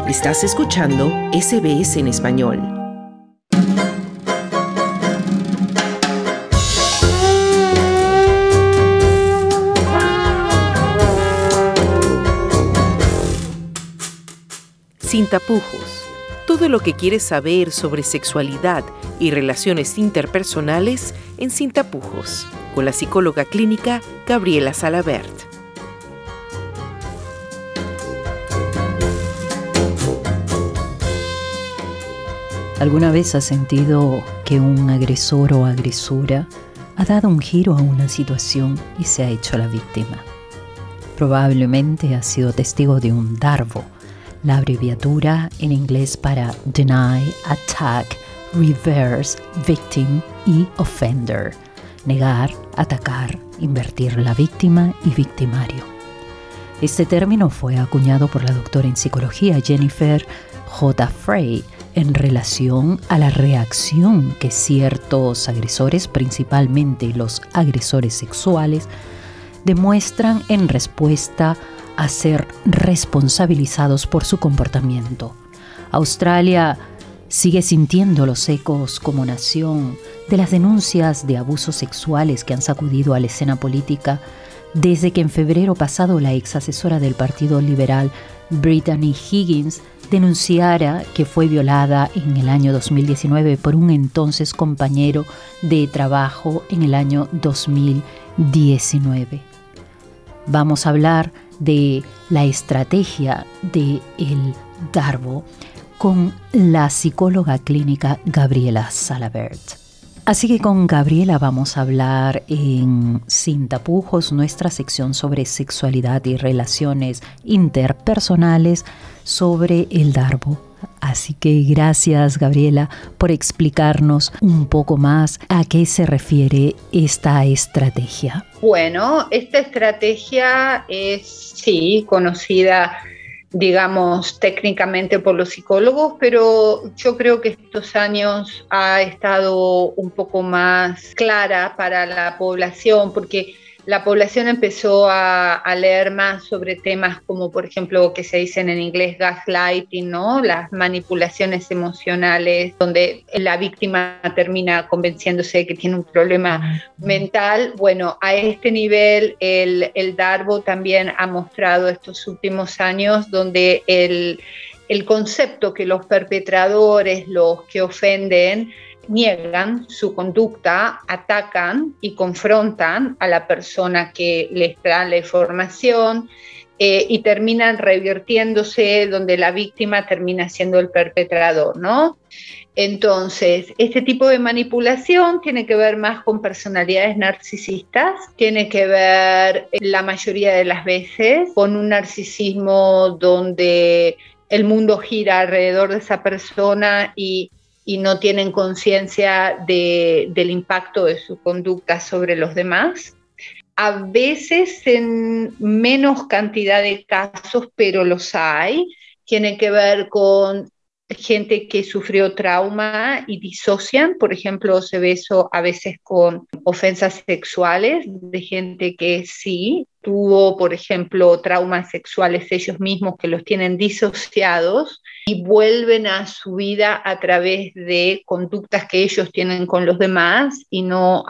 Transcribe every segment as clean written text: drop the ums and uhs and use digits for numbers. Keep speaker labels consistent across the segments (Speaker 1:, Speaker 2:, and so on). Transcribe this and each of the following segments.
Speaker 1: Estás escuchando SBS en español. Sin tapujos. Todo lo que quieres saber sobre sexualidad y relaciones interpersonales en Sin tapujos, con la psicóloga clínica Gabriela Salabert.
Speaker 2: ¿Alguna vez has sentido que un agresor o agresora ha dado un giro a una situación y se ha hecho la víctima? Probablemente has sido testigo de un DARVO, la abreviatura en inglés para Deny, Attack, Reverse, Victim y Offender. Negar, atacar, invertir la víctima y victimario. Este término fue acuñado por la doctora en psicología Jennifer J. Frey en relación a la reacción que ciertos agresores, principalmente los agresores sexuales, demuestran en respuesta a ser responsabilizados por su comportamiento. Australia sigue sintiendo los ecos como nación de las denuncias de abusos sexuales que han sacudido a la escena política desde que en febrero pasado la ex asesora del Partido Liberal, Brittany Higgins, denunciara que fue violada en el año 2019 por un entonces compañero de trabajo en el año 2019. Vamos a hablar de la estrategia del DARVO con la psicóloga clínica Gabriela Salabert. Así que con Gabriela vamos a hablar en Sin tapujos, nuestra sección sobre sexualidad y relaciones interpersonales sobre el DARVO. Así que gracias, Gabriela, por explicarnos un poco más a qué se refiere esta estrategia.
Speaker 3: Bueno, esta estrategia es, sí, conocida, digamos, técnicamente por los psicólogos, pero yo creo que estos años ha estado un poco más clara para la población, porque la población empezó a leer más sobre temas como, por ejemplo, que se dicen en inglés gaslighting, ¿no? Las manipulaciones emocionales, donde la víctima termina convenciéndose de que tiene un problema mental. Bueno, a este nivel el DARVO también ha mostrado estos últimos años donde el concepto que los perpetradores, los que ofenden, niegan su conducta, atacan y confrontan a la persona que les da la información y terminan revirtiéndose donde la víctima termina siendo el perpetrador, ¿no? Entonces, este tipo de manipulación tiene que ver más con personalidades narcisistas, tiene que ver la mayoría de las veces con un narcisismo donde el mundo gira alrededor de esa persona y no tienen conciencia del impacto de su conducta sobre los demás. A veces en menos cantidad de casos, pero los hay, tiene que ver con gente que sufrió trauma y disocian. Por ejemplo, se ve eso a veces con ofensas sexuales de gente que sí tuvo, por ejemplo, traumas sexuales ellos mismos que los tienen disociados y vuelven a su vida a través de conductas que ellos tienen con los demás y no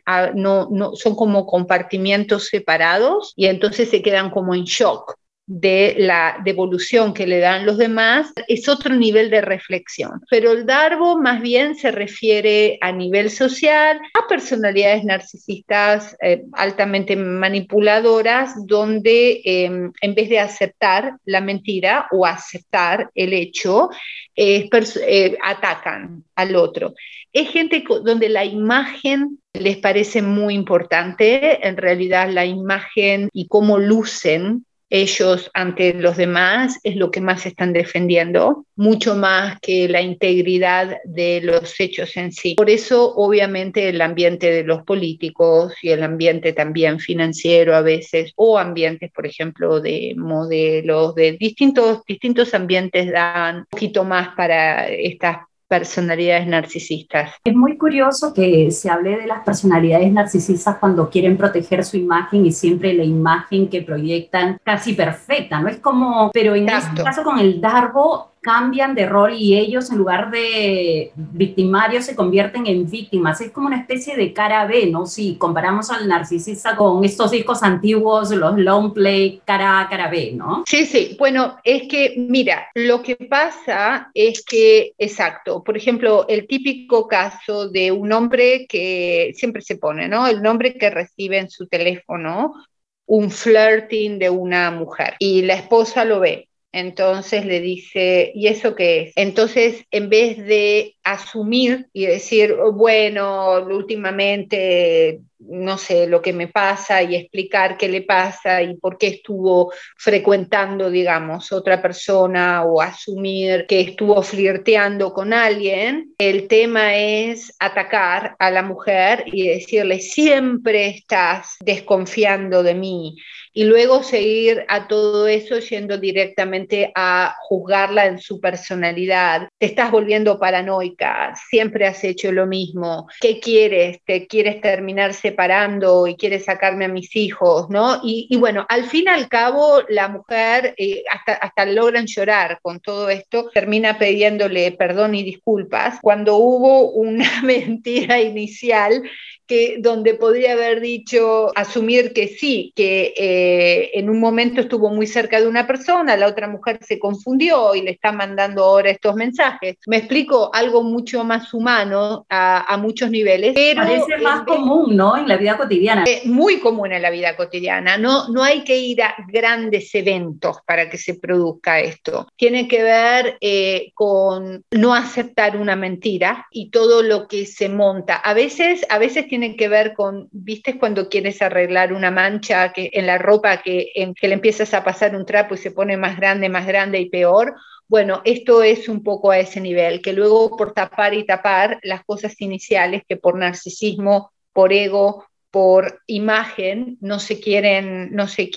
Speaker 3: son como compartimientos separados y entonces se quedan como en shock de la devolución que le dan los demás. Es otro nivel de reflexión. Pero el DARVO más bien se refiere a nivel social a personalidades narcisistas altamente manipuladoras, donde en vez de aceptar la mentira o aceptar el hecho, atacan al otro. Es gente donde la imagen les parece muy importante, en realidad la imagen y cómo lucen ellos ante los demás es lo que más están defendiendo, mucho más que la integridad de los hechos en sí. Por eso, obviamente, el ambiente de los políticos y el ambiente también financiero a veces, o ambientes, por ejemplo, de modelos, de distintos ambientes dan un poquito más para estas personalidades narcisistas.
Speaker 4: Es muy curioso que se hable de las personalidades narcisistas cuando quieren proteger su imagen y siempre la imagen que proyectan casi perfecta, ¿no? Es como, pero en este caso con el DARVO cambian de rol y ellos, en lugar de victimarios, se convierten en víctimas. Es como una especie de cara B, ¿no? Si comparamos al narcisista con estos discos antiguos, los long play, cara A, cara B, ¿no?
Speaker 3: Sí, sí. Bueno, es que, mira, lo que pasa es que, exacto, por ejemplo, el típico caso de un hombre que siempre se pone, ¿no? El nombre que recibe en su teléfono un flirting de una mujer y la esposa lo ve. Entonces le dice, ¿y eso qué es? Entonces, en vez de asumir y decir, bueno, últimamente no sé lo que me pasa y explicar qué le pasa y por qué estuvo frecuentando, digamos, otra persona o asumir que estuvo flirteando con alguien, el tema es atacar a la mujer y decirle, siempre estás desconfiando de mí. Y luego seguir a todo eso yendo directamente a juzgarla en su personalidad. Te estás volviendo paranoica, siempre has hecho lo mismo. ¿Qué quieres? ¿Te quieres terminar separando y quieres sacarme a mis hijos? ¿No? Y bueno, al fin y al cabo, la mujer, hasta logran llorar con todo esto, termina pidiéndole perdón y disculpas cuando hubo una mentira inicial donde podría haber dicho, asumir que sí, que en un momento estuvo muy cerca de una persona, la otra mujer se confundió y le está mandando ahora estos mensajes. Me explico, algo mucho más humano a muchos niveles. Pero
Speaker 4: parece más común, ¿no? En la vida cotidiana.
Speaker 3: Muy común en la vida cotidiana. No hay que ir a grandes eventos para que se produzca esto. Tiene que ver con no aceptar una mentira y todo lo que se monta. A veces tiene que ver con, ¿viste cuando quieres arreglar una mancha en la ropa que le empiezas a pasar un trapo y se pone más grande y peor? Bueno, esto es un poco a ese nivel, que luego por tapar y tapar las cosas iniciales que por narcisismo, por ego, por imagen, no se quieren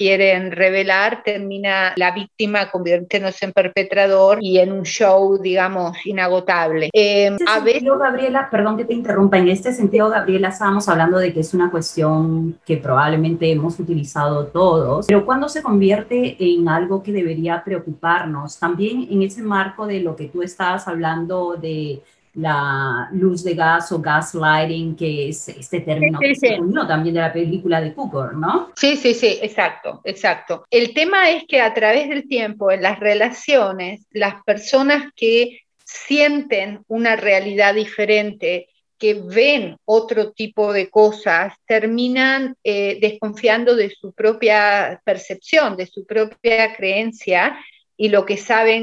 Speaker 3: revelar, termina la víctima convirtiéndose en perpetrador y en un show, digamos, inagotable.
Speaker 4: A veces, Gabriela, perdón que te interrumpa, en este sentido, Gabriela, estábamos hablando de que es una cuestión que probablemente hemos utilizado todos, pero ¿cuándo se convierte en algo que debería preocuparnos? También en ese marco de lo que tú estabas hablando de la luz de gas o gaslighting, que es este término que se unió también de la película de Cooper, ¿no?
Speaker 3: Sí, exacto. El tema es que a través del tiempo, en las relaciones, las personas que sienten una realidad diferente, que ven otro tipo de cosas, terminan desconfiando de su propia percepción, de su propia creencia, y lo que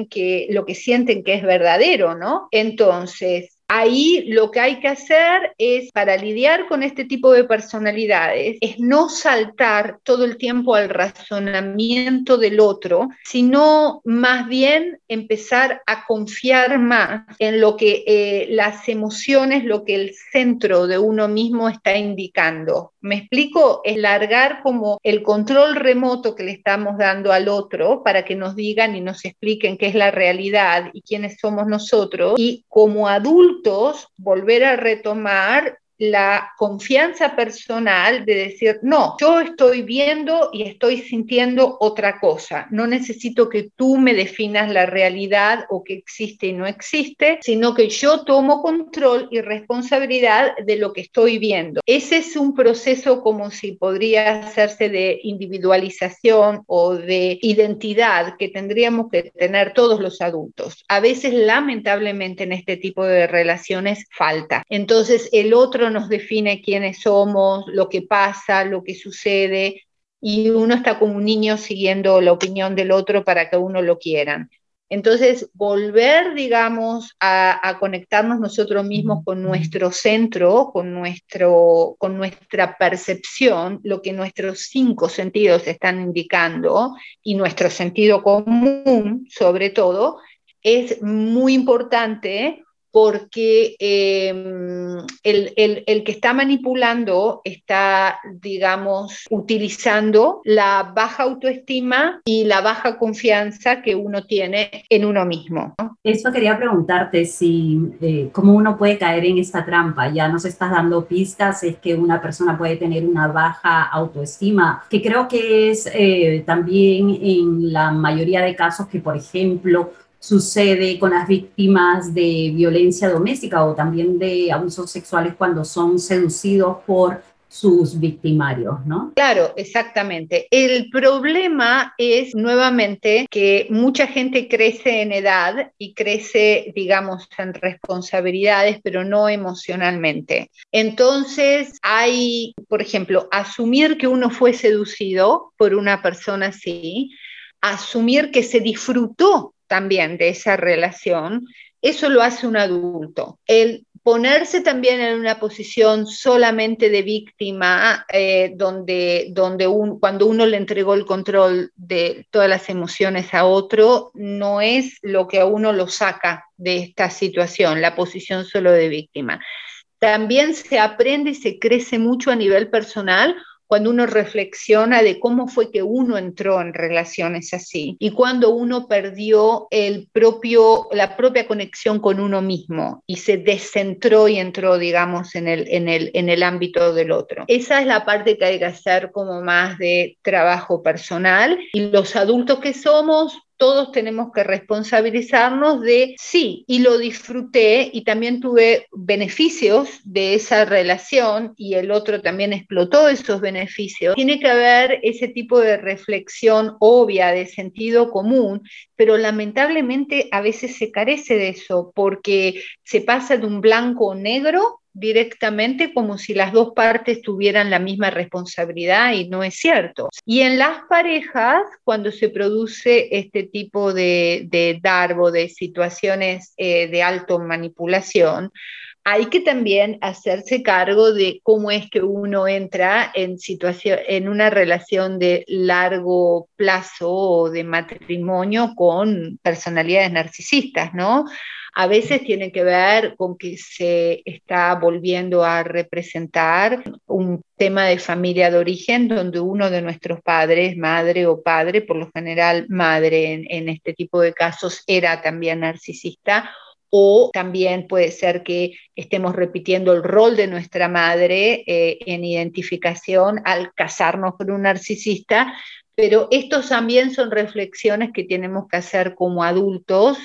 Speaker 3: sienten que es verdadero, ¿no? Entonces, ahí lo que hay que hacer es, para lidiar con este tipo de personalidades, es no saltar todo el tiempo al razonamiento del otro, sino más bien empezar a confiar más en lo que las emociones, lo que el centro de uno mismo está indicando. ¿Me explico? Es largar como el control remoto que le estamos dando al otro para que nos digan y nos expliquen qué es la realidad y quiénes somos nosotros, y como adultos volver a retomar la confianza personal de decir, no, yo estoy viendo y estoy sintiendo otra cosa, no necesito que tú me definas la realidad o que existe y no existe, sino que yo tomo control y responsabilidad de lo que estoy viendo. Ese es un proceso como si podría hacerse de individualización o de identidad que tendríamos que tener todos los adultos. A veces, lamentablemente, en este tipo de relaciones falta. Entonces, el otro nos define quiénes somos, lo que pasa, lo que sucede, y uno está como un niño siguiendo la opinión del otro para que uno lo quieran. Entonces, volver, digamos, a conectarnos nosotros mismos con nuestro centro, con nuestra percepción, lo que nuestros 5 sentidos están indicando, y nuestro sentido común, sobre todo, es muy importante, porque el que está manipulando está, digamos, utilizando la baja autoestima y la baja confianza que uno tiene en uno mismo, ¿no?
Speaker 4: Eso quería preguntarte, cómo uno puede caer en esta trampa. Ya nos estás dando pistas, es que una persona puede tener una baja autoestima, que creo que es también en la mayoría de casos que, por ejemplo, sucede con las víctimas de violencia doméstica o también de abusos sexuales cuando son seducidos por sus victimarios, ¿no?
Speaker 3: Claro, exactamente. El problema es nuevamente que mucha gente crece en edad y crece, digamos, en responsabilidades, pero no emocionalmente. Entonces hay, por ejemplo, asumir que uno fue seducido por una persona así, asumir que se disfrutó también de esa relación, eso lo hace un adulto. El ponerse también en una posición solamente de víctima, cuando uno le entregó el control de todas las emociones a otro, no es lo que a uno lo saca de esta situación, la posición solo de víctima. También se aprende y se crece mucho a nivel personal cuando uno reflexiona de cómo fue que uno entró en relaciones así y cuando uno perdió la propia conexión con uno mismo y se descentró y entró, digamos, en el ámbito del otro. Esa es la parte que hay que hacer como más de trabajo personal, y los adultos que somos, todos tenemos que responsabilizarnos de, sí, y lo disfruté y también tuve beneficios de esa relación y el otro también explotó esos beneficios. Tiene que haber ese tipo de reflexión obvia, de sentido común, pero lamentablemente a veces se carece de eso porque se pasa de un blanco o negro directamente como si las dos partes tuvieran la misma responsabilidad, y no es cierto. Y en las parejas, cuando se produce este tipo de darbo, de situaciones de alta manipulación, hay que también hacerse cargo de cómo es que uno entra en una relación de largo plazo o de matrimonio con personalidades narcisistas, ¿no? A veces tiene que ver con que se está volviendo a representar un tema de familia de origen donde uno de nuestros padres, madre o padre, por lo general madre en este tipo de casos, era también narcisista. O también puede ser que estemos repitiendo el rol de nuestra madre en identificación al casarnos con un narcisista, pero estos también son reflexiones que tenemos que hacer como adultos,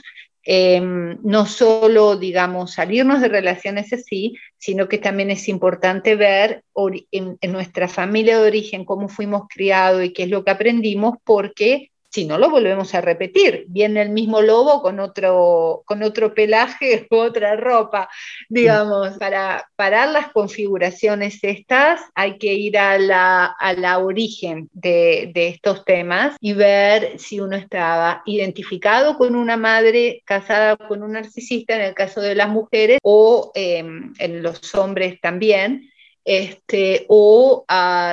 Speaker 3: no solo, digamos, salirnos de relaciones así, sino que también es importante ver en nuestra familia de origen cómo fuimos criados y qué es lo que aprendimos, porque si no lo volvemos a repetir, viene el mismo lobo con otro pelaje o otra ropa, digamos. Para parar las configuraciones estas hay que ir a la origen de estos temas y ver si uno estaba identificado con una madre casada con un narcisista, en el caso de las mujeres, o en los hombres también, o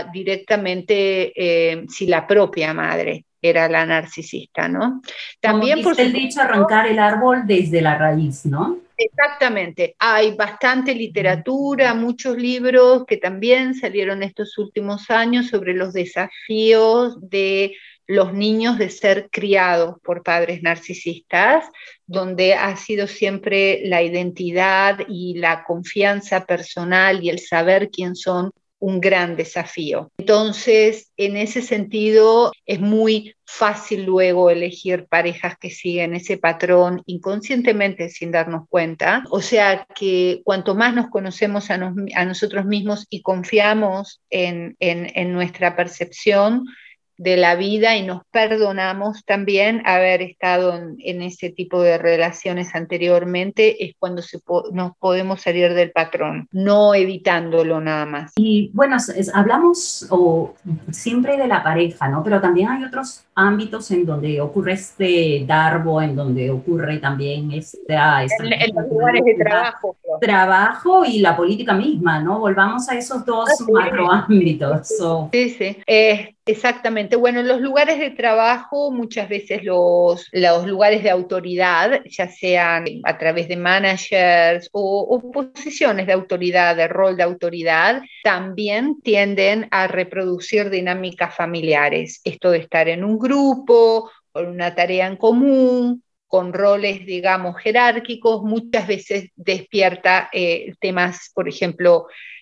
Speaker 3: directamente si la propia madre era la narcisista, ¿no?
Speaker 4: También, por supuesto, el dicho, arrancar el árbol desde la raíz, ¿no?
Speaker 3: Exactamente. Hay bastante literatura, muchos libros que también salieron estos últimos años sobre los desafíos de los niños de ser criados por padres narcisistas, donde ha sido siempre la identidad y la confianza personal y el saber quién son un gran desafío. Entonces, en ese sentido, es muy fácil luego elegir parejas que siguen ese patrón inconscientemente sin darnos cuenta. O sea que cuanto más nos conocemos a nosotros mismos y confiamos en nuestra percepción de la vida y nos perdonamos también haber estado en ese tipo de relaciones anteriormente, es cuando nos podemos salir del patrón, no evitándolo nada más.
Speaker 4: Y bueno, hablamos siempre de la pareja, ¿no? Pero también hay otros ámbitos en donde ocurre este darbo, en donde ocurre también en
Speaker 3: los lugares de trabajo.
Speaker 4: Trabajo y la política misma, ¿no? Volvamos a esos dos macroámbitos.
Speaker 3: Sí, sí. Exactamente. Bueno, en los lugares de trabajo, muchas veces los lugares de autoridad, ya sean a través de managers o posiciones de autoridad, de rol de autoridad, también tienden a reproducir dinámicas familiares. Esto de estar en un grupo, con una tarea en común, con roles, digamos, jerárquicos, muchas veces despierta temas, por ejemplo,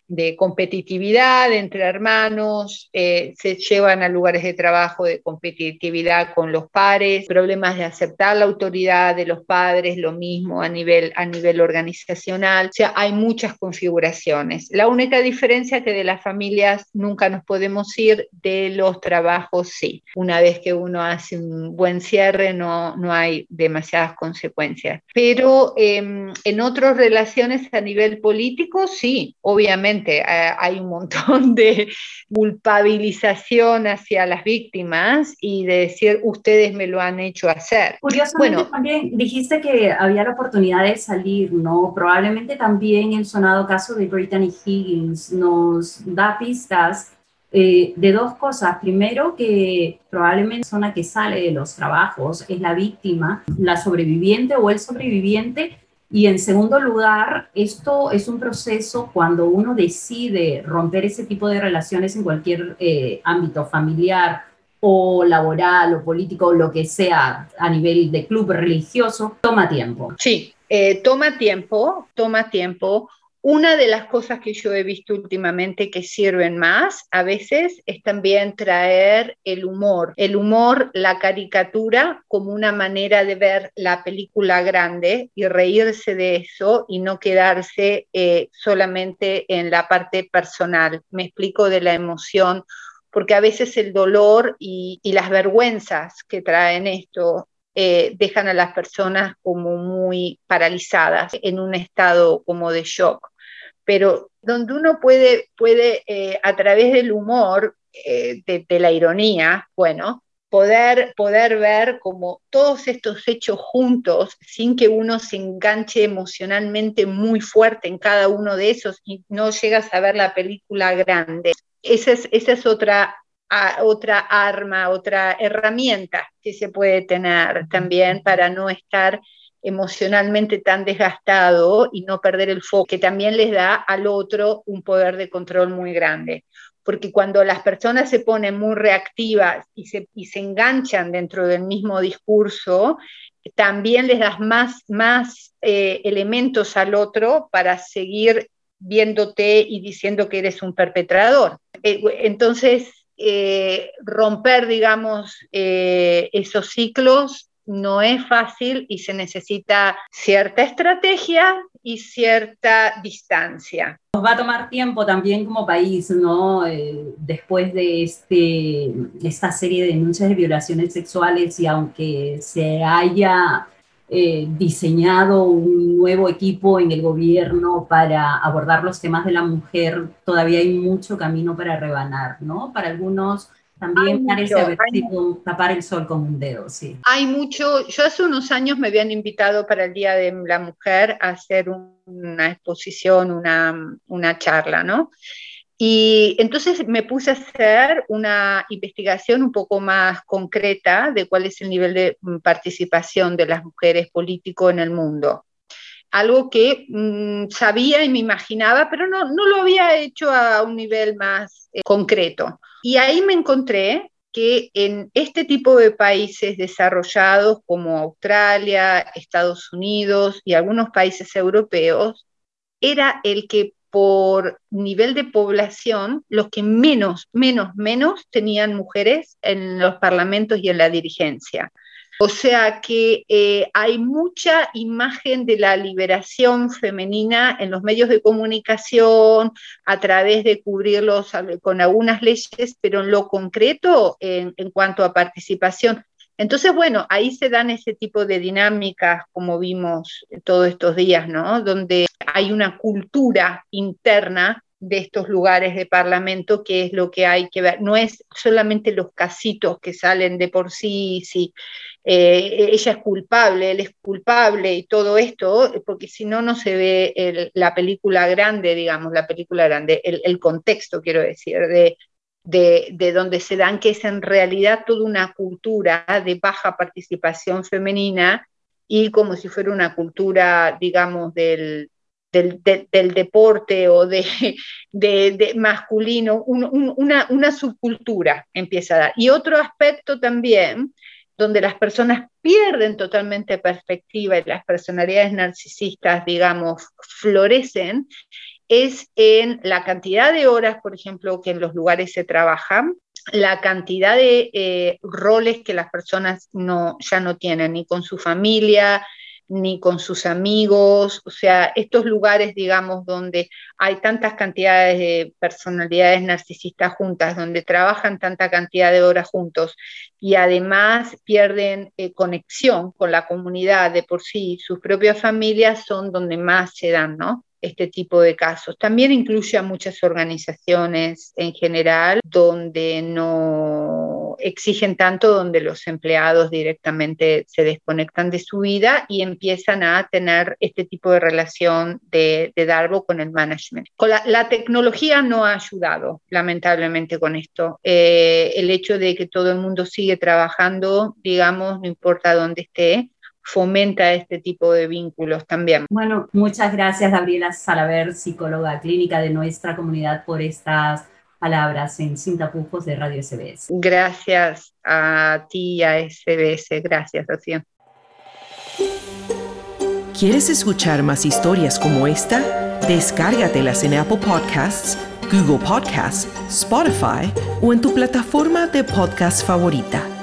Speaker 3: de competitividad entre hermanos, se llevan a lugares de trabajo de competitividad con los pares, problemas de aceptar la autoridad de los padres, lo mismo a nivel organizacional. O sea, hay muchas configuraciones. La única diferencia es que de las familias nunca nos podemos ir, de los trabajos sí. Una vez que uno hace un buen cierre, no hay demasiadas consecuencias. Pero en otras relaciones a nivel político, sí, obviamente hay un montón de culpabilización hacia las víctimas y de decir, ustedes me lo han hecho hacer.
Speaker 4: Curiosamente, bueno, también dijiste que había la oportunidad de salir, ¿no? Probablemente también el sonado caso de Brittany Higgins nos da pistas de dos cosas. Primero, que probablemente la persona que sale de los trabajos es la víctima, la sobreviviente o el sobreviviente. Y en segundo lugar, esto es un proceso cuando uno decide romper ese tipo de relaciones en cualquier ámbito familiar o laboral o político o lo que sea a nivel de club religioso, toma tiempo.
Speaker 3: Sí, toma tiempo. Una de las cosas que yo he visto últimamente que sirven más a veces es también traer el humor, la caricatura como una manera de ver la película grande y reírse de eso y no quedarse solamente en la parte personal. Me explico, de la emoción, porque a veces el dolor y las vergüenzas que traen esto dejan a las personas como muy paralizadas, en un estado como de shock. Pero donde uno puede a través del humor, de la ironía, bueno, poder ver como todos estos hechos juntos sin que uno se enganche emocionalmente muy fuerte en cada uno de esos y no llegas a ver la película grande. Esa es otra arma, otra herramienta que se puede tener también para no estar emocionalmente tan desgastado y no perder el foco, que también les da al otro un poder de control muy grande. Porque cuando las personas se ponen muy reactivas y se enganchan dentro del mismo discurso, también les das más elementos al otro para seguir viéndote y diciendo que eres un perpetrador. Entonces, romper, digamos, esos ciclos no es fácil y se necesita cierta estrategia y cierta distancia.
Speaker 4: Nos va a tomar tiempo también como país, ¿no? Después de esta serie de denuncias de violaciones sexuales, y aunque se haya diseñado un nuevo equipo en el gobierno para abordar los temas de la mujer, todavía hay mucho camino para rebanar, ¿no? Para algunos también parece haber sido tapar el sol con un dedo, sí.
Speaker 3: Hay mucho. Yo hace unos años me habían invitado para el Día de la Mujer a hacer una exposición, una charla, ¿no? Y entonces me puse a hacer una investigación un poco más concreta de cuál es el nivel de participación de las mujeres políticas en el mundo. Algo que sabía y me imaginaba, pero no lo había hecho a un nivel más concreto. Y ahí me encontré que en este tipo de países desarrollados como Australia, Estados Unidos y algunos países europeos, era el que por nivel de población, los que menos tenían mujeres en los parlamentos y en la dirigencia. O sea que hay mucha imagen de la liberación femenina en los medios de comunicación, a través de cubrirlos con algunas leyes, pero en lo concreto, en cuanto a participación. Entonces, bueno, ahí se dan ese tipo de dinámicas, como vimos todos estos días, ¿no? Donde hay una cultura interna de estos lugares de parlamento, que es lo que hay que ver. No es solamente los casitos que salen de por sí, sí, ella es culpable, él es culpable y todo esto, porque si no, no se ve la película grande, digamos, el contexto, quiero decir, de donde se dan, que es en realidad toda una cultura de baja participación femenina y como si fuera una cultura, digamos, del deporte o de masculino, una subcultura empieza a dar. Y otro aspecto también, donde las personas pierden totalmente perspectiva y las personalidades narcisistas, digamos, florecen, es en la cantidad de horas, por ejemplo, que en los lugares se trabajan, la cantidad de roles que las personas ya no tienen, ni con su familia, ni con sus amigos. O sea, estos lugares, digamos, donde hay tantas cantidades de personalidades narcisistas juntas, donde trabajan tanta cantidad de horas juntos y además pierden conexión con la comunidad de por sí, sus propias familias, son donde más se dan, ¿no?, este tipo de casos. También incluye a muchas organizaciones en general donde no exigen tanto, donde los empleados directamente se desconectan de su vida y empiezan a tener este tipo de relación de darbo con el management. La tecnología no ha ayudado, lamentablemente, con esto. El hecho de que todo el mundo sigue trabajando, digamos, no importa dónde esté, fomenta este tipo de vínculos también.
Speaker 4: Bueno, muchas gracias, Gabriela Salaver, psicóloga clínica de nuestra comunidad, por estas palabras en Sin Tapujos de Radio SBS.
Speaker 3: Gracias a ti y a SBS. Gracias, Rocío.
Speaker 1: ¿Quieres escuchar más historias como esta? Descárgatelas en Apple Podcasts, Google Podcasts, Spotify o en tu plataforma de podcast favorita.